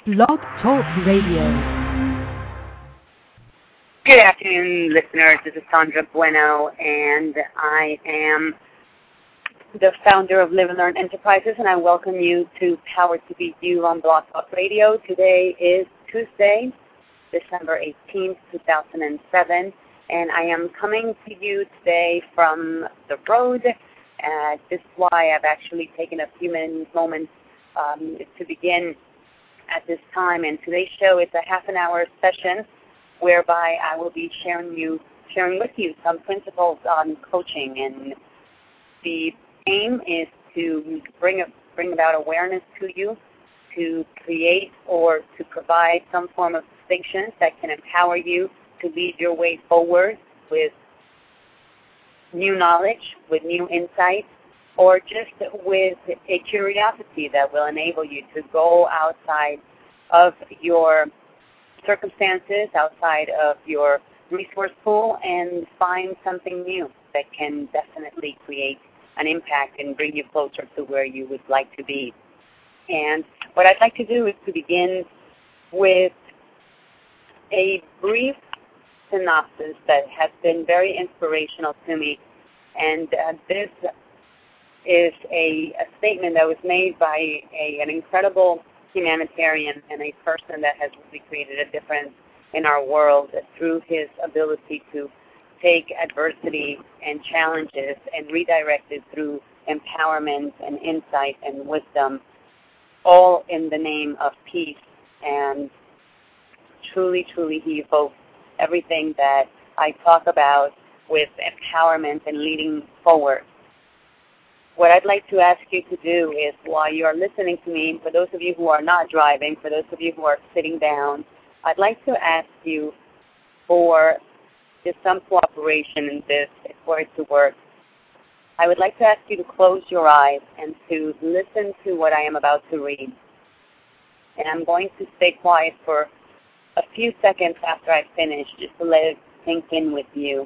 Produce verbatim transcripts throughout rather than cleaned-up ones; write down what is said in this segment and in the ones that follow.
Blog Talk Radio. Good afternoon, listeners. This is Sandra Bueno, and I am the founder of Live and Learn Enterprises, and I welcome you to Power to Be You on Blog Talk Radio. Today is Tuesday, December eighteenth, two thousand seven, and I am coming to you today from the road. Uh, this is why I've actually taken a few minutes, moments um, to begin at this time. And today's show is a half an hour session whereby I will be sharing you, sharing with you some principles on coaching. And the aim is to bring a, bring about awareness to you, to create or to provide some form of distinctions that can empower you to lead your way forward with new knowledge, with new insights, or just with a curiosity that will enable you to go outside of your circumstances, outside of your resource pool, and find something new that can definitely create an impact and bring you closer to where you would like to be. And what I'd like to do is to begin with a brief synopsis that has been very inspirational to me. And uh, this is a, a statement that was made by a, an incredible humanitarian and a person that has really created a difference in our world through his ability to take adversity and challenges and redirect it through empowerment and insight and wisdom, all in the name of peace. And truly, truly, he evokes everything that I talk about with empowerment and leading forward. What I'd like to ask you to do is, while you are listening to me, for those of you who are not driving, for those of you who are sitting down, I'd like to ask you for just some cooperation in this, for it to work. I would like to ask you to close your eyes and to listen to what I am about to read. And I'm going to stay quiet for a few seconds after I finish, just to let it sink in with you.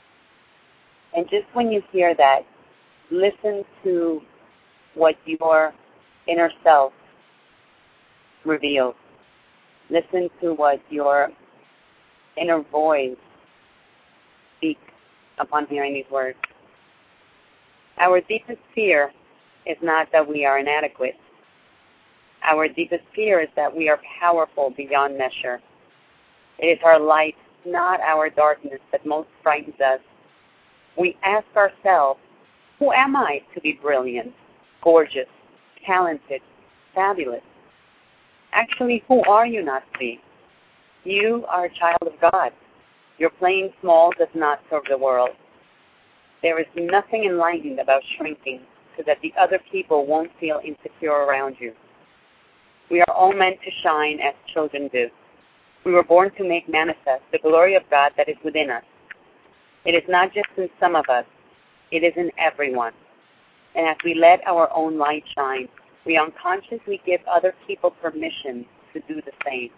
And just when you hear that, listen to what your inner self reveals. Listen to what your inner voice speaks upon hearing these words. Our deepest fear is not that we are inadequate. Our deepest fear is that we are powerful beyond measure. It is our light, not our darkness, that most frightens us. We ask ourselves, who am I to be brilliant, gorgeous, talented, fabulous? Actually, who are you not to be? You are a child of God. Your playing small does not serve the world. There is nothing enlightened about shrinking so that the other people won't feel insecure around you. We are all meant to shine as children do. We were born to make manifest the glory of God that is within us. It is not just in some of us. It is in everyone. And as we let our own light shine, we unconsciously give other people permission to do the same.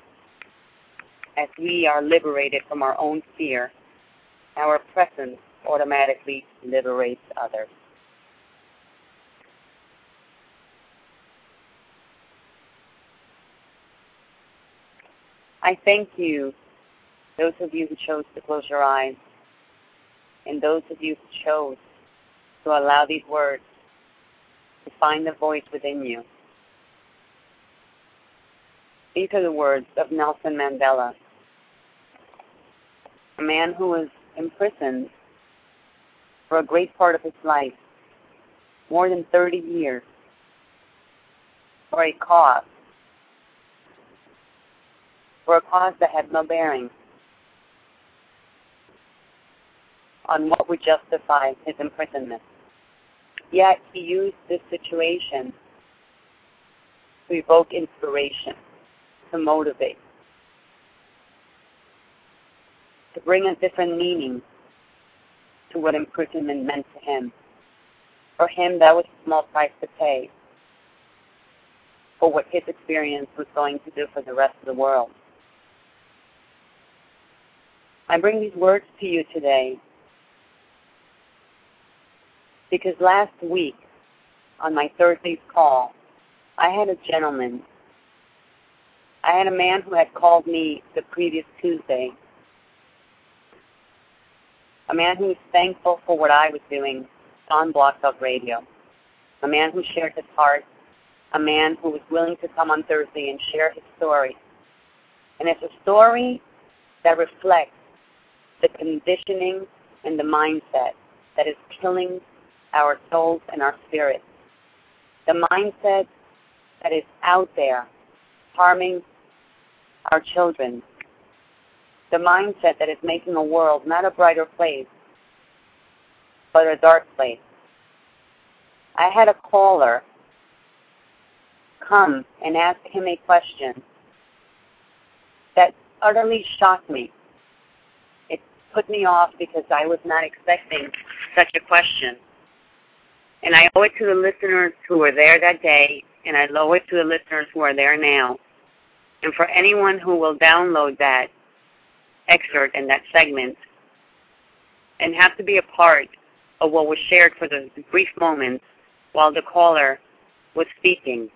As we are liberated from our own fear, our presence automatically liberates others. I thank you, those of you who chose to close your eyes, and those of you who chose to allow these words to find the voice within you. These are the words of Nelson Mandela, a man who was imprisoned for a great part of his life, more than thirty years, for a cause, for a cause that had no bearing on what would justify his imprisonment. Yet he used this situation to evoke inspiration, to motivate, to bring a different meaning to what imprisonment meant to him. For him, that was a small price to pay for what his experience was going to do for the rest of the world. I bring these words to you today because last week, on my Thursday's call, I had a gentleman I had a man who had called me the previous Tuesday, a man who was thankful for what I was doing on Blog Talk Radio, a man who shared his heart, a man who was willing to come on Thursday and share his story. And it's a story that reflects the conditioning and the mindset that is killing our souls and our spirits. The mindset that is out there harming our children. The mindset that is making a world not a brighter place, but a dark place. I had a caller come and ask him a question that utterly shocked me. It put me off because I was not expecting such a question. And I owe it to the listeners who were there that day, and I owe it to the listeners who are there now. And for anyone who will download that excerpt and that segment and have to be a part of what was shared for the brief moments while the caller was speaking.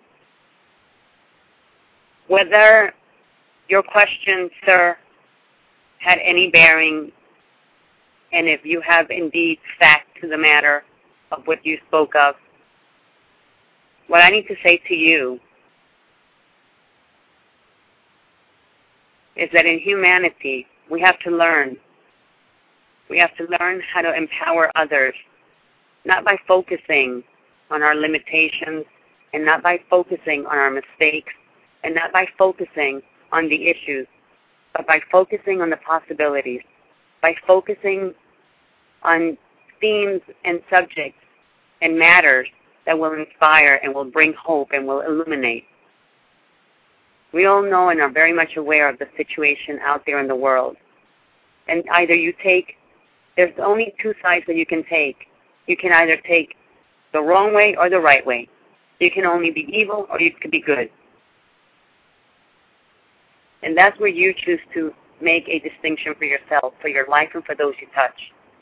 Whether your question, sir, had any bearing, and if you have indeed fact to the matter of what you spoke of, what I need to say to you is that in humanity, we have to learn. We have to learn how to empower others, not by focusing on our limitations, and not by focusing on our mistakes, and not by focusing on the issues, but by focusing on the possibilities, by focusing on themes and subjects and matters that will inspire and will bring hope and will illuminate. We all know and are very much aware of the situation out there in the world. And either you take, there's only two sides that you can take. You can either take the wrong way or the right way. You can only be evil or you can be good. And that's where you choose to make a distinction for yourself, for your life, and for those you touch.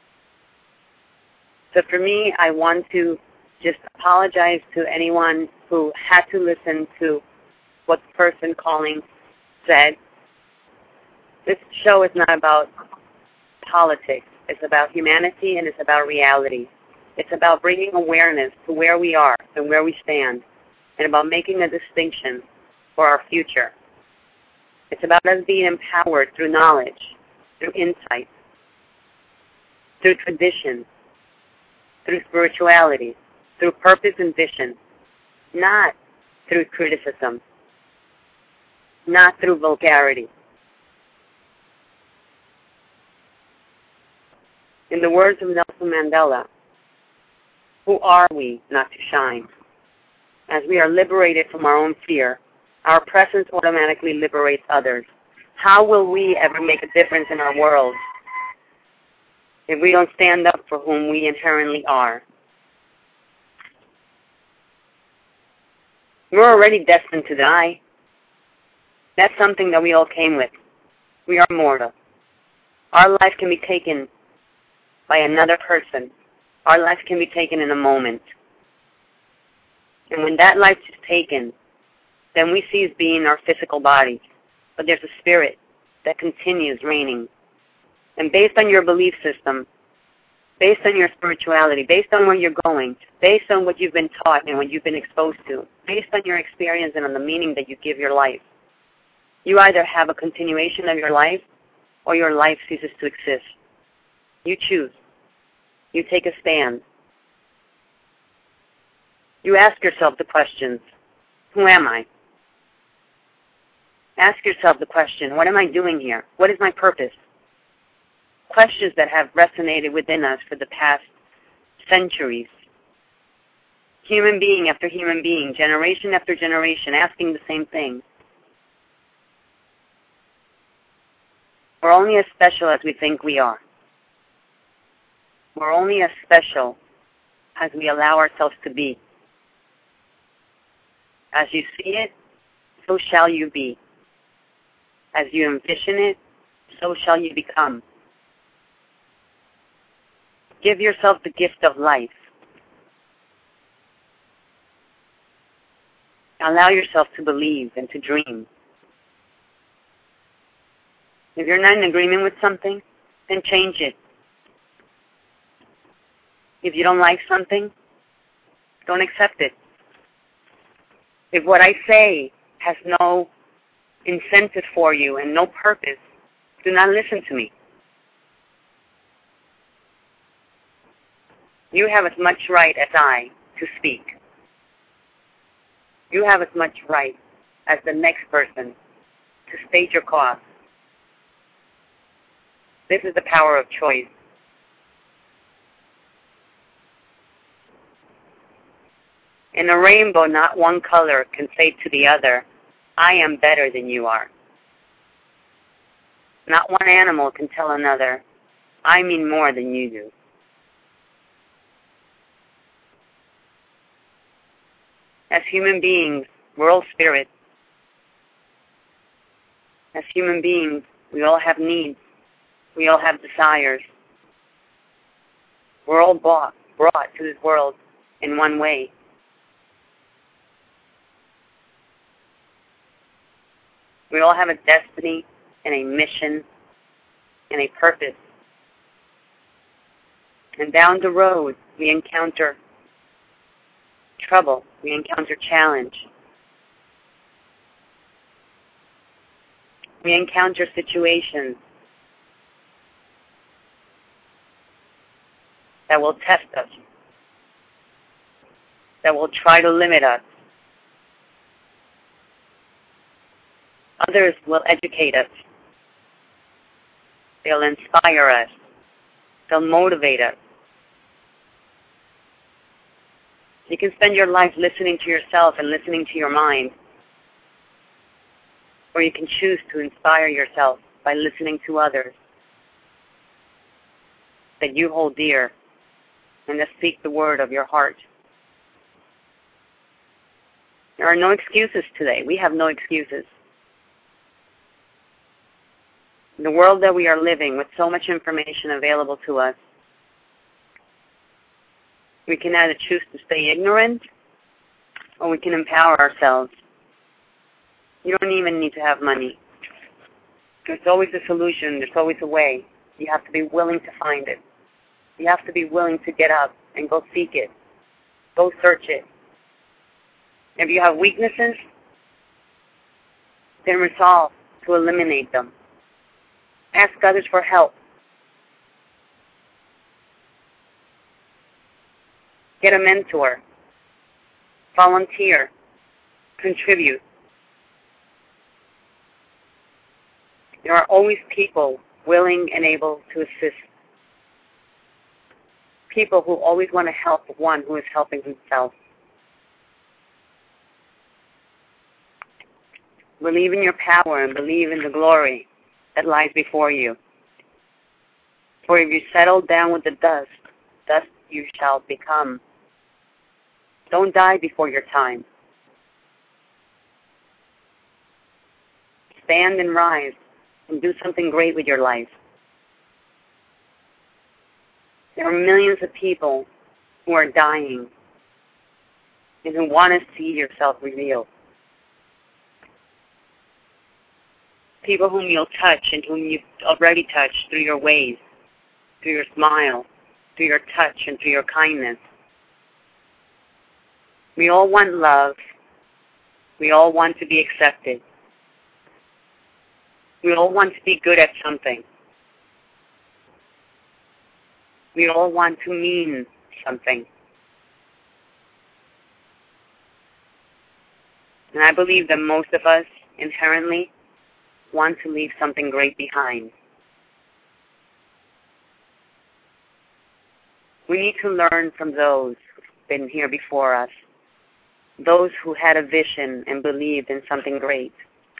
So for me, I want to just apologize to anyone who had to listen to what the person calling said. This show is not about politics. It's about humanity and it's about reality. It's about bringing awareness to where we are and where we stand, and about making a distinction for our future. It's about us being empowered through knowledge, through insight, through tradition, through spirituality, through purpose and vision, not through criticism, not through vulgarity. In the words of Nelson Mandela, who are we not to shine? As we are liberated from our own fear, our presence automatically liberates others. How will we ever make a difference in our world if we don't stand up for whom we inherently are? We're already destined to die. That's something that we all came with. We are mortal. Our life can be taken by another person. Our life can be taken in a moment. And when that life is taken, then we cease being our physical body. But there's a spirit that continues reigning. And based on your belief system, based on your spirituality, based on where you're going, based on what you've been taught and what you've been exposed to, based on your experience and on the meaning that you give your life, you either have a continuation of your life or your life ceases to exist. You choose. You take a stand. You ask yourself the questions, who am I? Ask yourself the question, what am I doing here? What is my purpose? Questions that have resonated within us for the past centuries. Human being after human being, generation after generation, asking the same thing. We're only as special as we think we are. We're only as special as we allow ourselves to be. As you see it, so shall you be. As you envision it, so shall you become. Give yourself the gift of life. Allow yourself to believe and to dream. If you're not in agreement with something, then change it. If you don't like something, don't accept it. If what I say has no incentive for you and no purpose, do not listen to me. You have as much right as I to speak. You have as much right as the next person to state your cause. This is the power of choice. In a rainbow, not one color can say to the other, I am better than you are. Not one animal can tell another, I mean more than you do. As human beings, we're all spirit. As human beings, we all have needs. We all have desires. We're all brought, brought to this world in one way. We all have a destiny and a mission and a purpose. And down the road, we encounter trouble. We encounter challenge. We encounter situations that will test us, that will try to limit us. Others will educate us. They'll inspire us. They'll motivate us. You can spend your life listening to yourself and listening to your mind. Or you can choose to inspire yourself by listening to others that you hold dear and that speak the word of your heart. There are no excuses today. We have no excuses. In the world that we are living, with so much information available to us, we can either choose to stay ignorant or we can empower ourselves. You don't even need to have money. There's always a solution. There's always a way. You have to be willing to find it. You have to be willing to get up and go seek it. Go search it. If you have weaknesses, then resolve to eliminate them. Ask others for help. Get a mentor. Volunteer. Contribute. There are always people willing and able to assist. People who always want to help one who is helping himself. Believe in your power and believe in the glory that lies before you. For if you settle down with the dust, dust you shall become. Don't die before your time. Stand and rise and do something great with your life. There are millions of people who are dying and who want to see yourself revealed. People whom you'll touch and whom you've already touched through your ways, through your smile, through your touch, and through your kindness. We all want love. We all want to be accepted. We all want to be good at something. We all want to mean something. And I believe that most of us inherently want to leave something great behind. We need to learn from those who've been here before us, those who had a vision and believed in something great.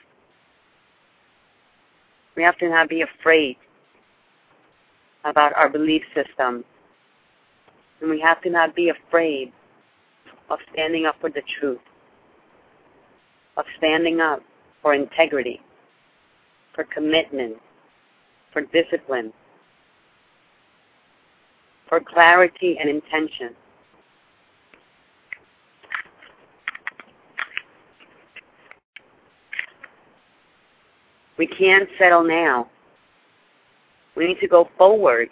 We have to not be afraid about our belief system. And we have to not be afraid of standing up for the truth, of standing up for integrity, for commitment, for discipline, for clarity and intention. We can't settle now We need to go forward.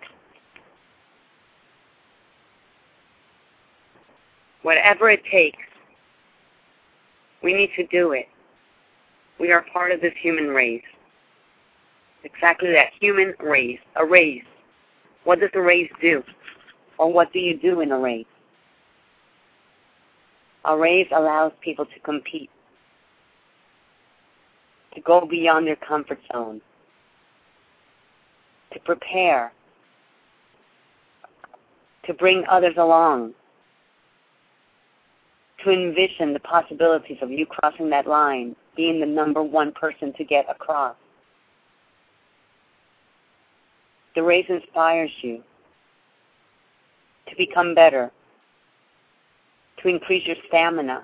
Whatever it takes, we need to do it. We are part of this human race. Exactly that, human race, a race. What does a race do? Or what do you do in a race? A race allows people to compete, to go beyond their comfort zone, to prepare, to bring others along, to envision the possibilities of you crossing that line, being the number one person to get across. The race inspires you to become better, to increase your stamina,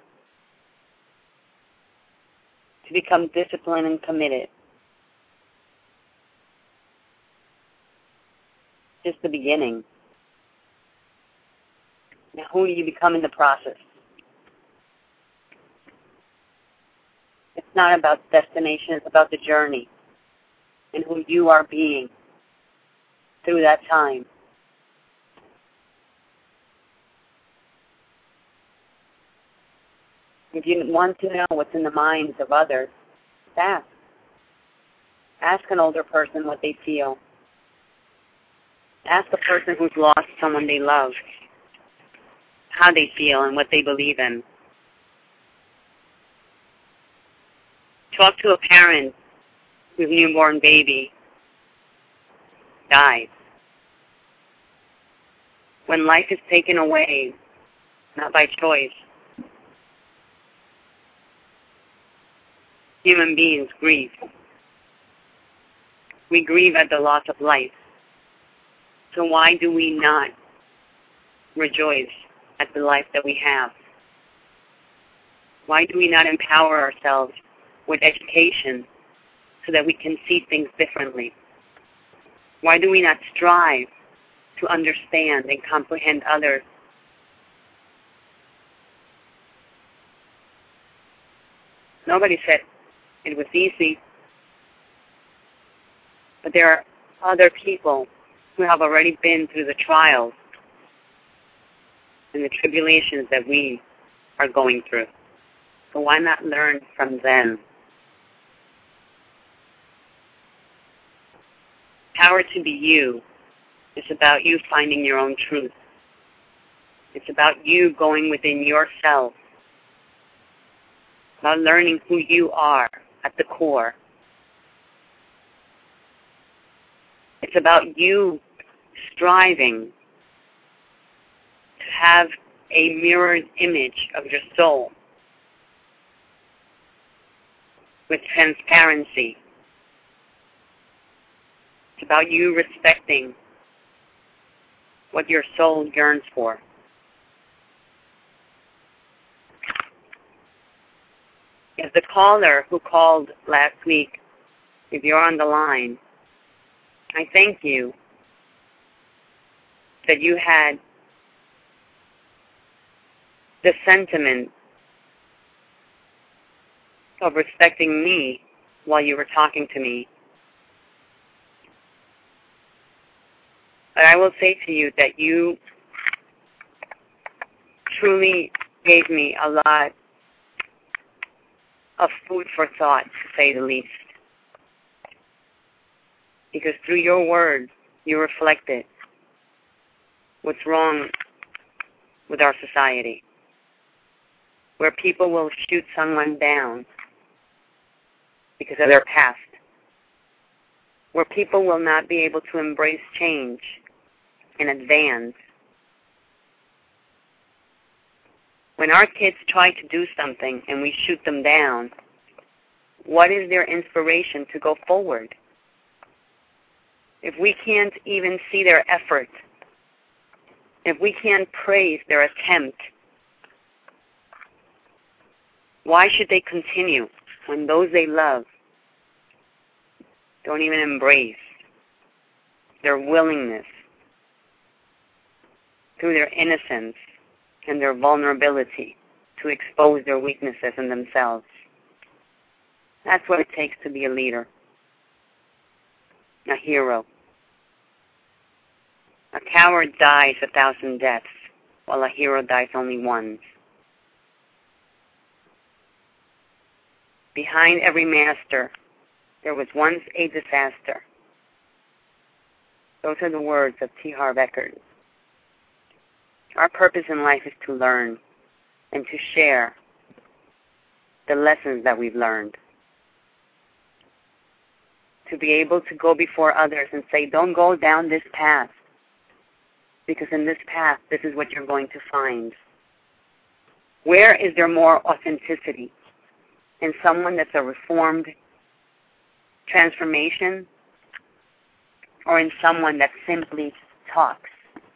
to become disciplined and committed. Just the beginning. Now, who do you become in the process? It's not about the destination, it's about the journey and who you are being through that time. If you want to know what's in the minds of others, ask. Ask an older person what they feel. Ask a person who's lost someone they love how they feel and what they believe in. Talk to a parent whose newborn baby died. When life is taken away, not by choice, human beings grieve. We grieve at the loss of life. So why do we not rejoice at the life that we have? Why do we not empower ourselves with education so that we can see things differently? Why do we not strive to understand and comprehend others? Nobody said it was easy, but there are other people who have already been through the trials and the tribulations that we are going through. So why not learn from them? Power to be you is about you finding your own truth. It's about you going within yourself, about learning who you are at the core. It's about you striving to have a mirrored image of your soul with transparency. It's about you respecting what your soul yearns for. As the caller who called last week, if you're on the line, I thank you that you had the sentiment of respecting me while you were talking to me. But I will say to you that you truly gave me a lot of food for thought, to say the least. Because through your words, you reflected what's wrong with our society, where people will shoot someone down because of their past, where people will not be able to embrace change and advance. When our kids try to do something and we shoot them down, what is their inspiration to go forward? If we can't even see their effort, if we can't praise their attempt, why should they continue when those they love don't even embrace their willingness through their innocence and their vulnerability to expose their weaknesses in themselves? That's what it takes to be a leader, a hero, A coward dies a thousand deaths, while a hero dies only once. Behind every master, there was once a disaster. Those are the words of T. Harv Eker. Our purpose in life is to learn and to share the lessons that we've learned. To be able to go before others and say, don't go down this path, because in this path, this is what you're going to find. Where is there more authenticity? In someone that's a reformed transformation, or in someone that simply talks?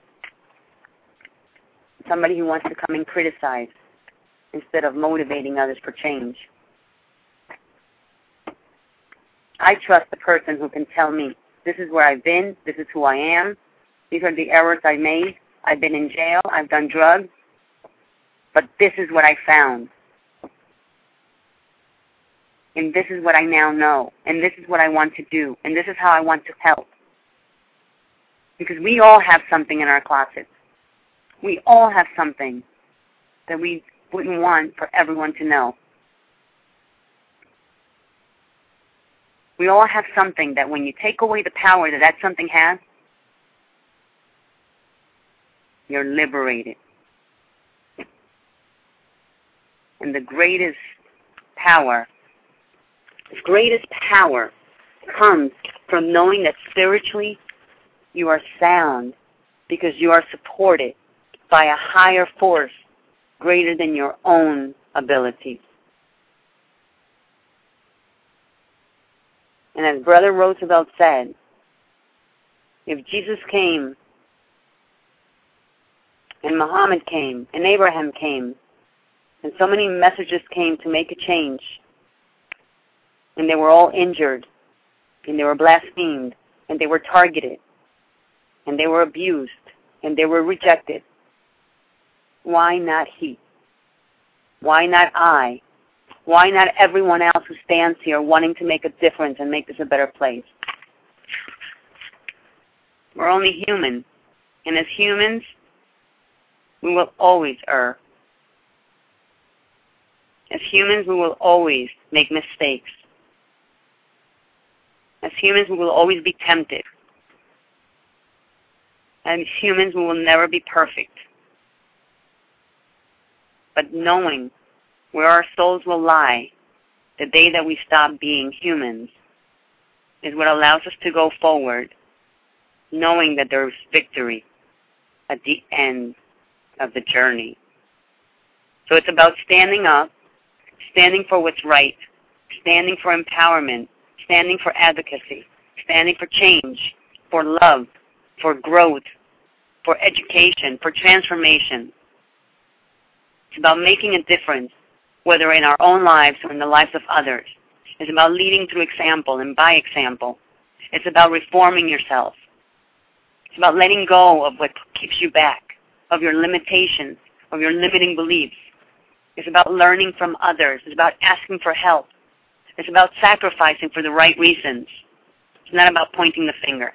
Somebody who wants to come and criticize instead of motivating others for change. I trust the person who can tell me, this is where I've been, this is who I am, these are the errors I made, I've been in jail, I've done drugs, but this is what I found. And this is what I now know, and this is what I want to do, and this is how I want to help. Because we all have something in our closets. We all have something that we wouldn't want for everyone to know. We all have something that when you take away the power that that something has, you're liberated. And the greatest power, the greatest power comes from knowing that spiritually you are sound because you are supported by a higher force greater than your own abilities. And as Brother Roosevelt said, if Jesus came, and Muhammad came, and Abraham came, and so many messages came to make a change, and they were all injured, and they were blasphemed, and they were targeted, and they were abused, and they were rejected, why not he? Why not I? Why not everyone else who stands here wanting to make a difference and make this a better place? We're only human. And as humans, we will always err. As humans, we will always make mistakes. As humans, we will always be tempted. As humans, we will never be perfect. But knowing where our souls will lie the day that we stop being humans is what allows us to go forward, knowing that there is victory at the end of the journey. So it's about standing up, standing for what's right, standing for empowerment, standing for advocacy, standing for change, for love, for growth, for education, for transformation. It's about making a difference, whether in our own lives or in the lives of others. It's about leading through example and by example. It's about reforming yourself. It's about letting go of what keeps you back, of your limitations, of your limiting beliefs. It's about learning from others. It's about asking for help. It's about sacrificing for the right reasons. It's not about pointing the finger.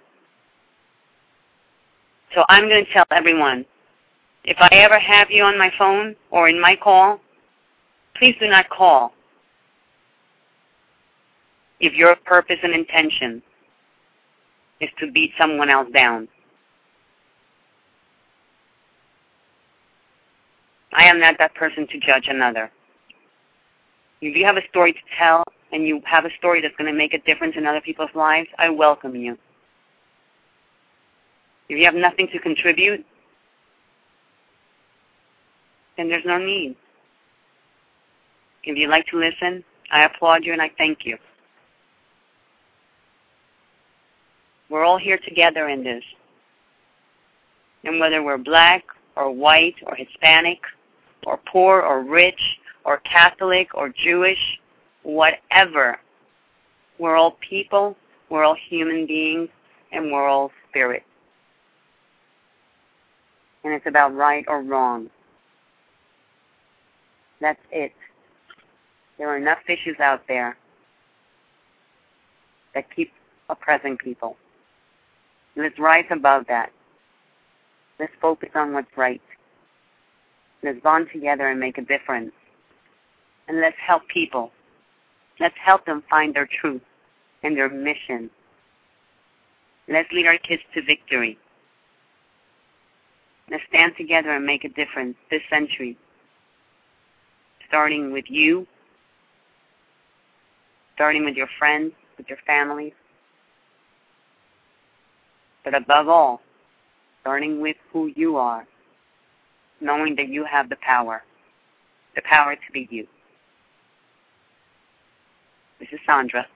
So I'm going to tell everyone, if I ever have you on my phone or in my call, please do not call if your purpose and intention is to beat someone else down. I am not that person to judge another. If you have a story to tell and you have a story that's going to make a difference in other people's lives, I welcome you. If you have nothing to contribute, then there's no need. If you like to listen, I applaud you and I thank you. We're all here together in this. And whether we're black or white or Hispanic or poor or rich or Catholic or Jewish, whatever, we're all people, we're all human beings, and we're all spirit. And it's about right or wrong. That's it. There are enough issues out there that keep oppressing people. Let's rise above that. Let's focus on what's right. Let's bond together and make a difference. And let's help people. Let's help them find their truth and their mission. Let's lead our kids to victory. Let's stand together and make a difference this century, starting with you, starting with your friends, with your families, but above all, starting with who you are, knowing that you have the power, the power to be you. This is Sandra.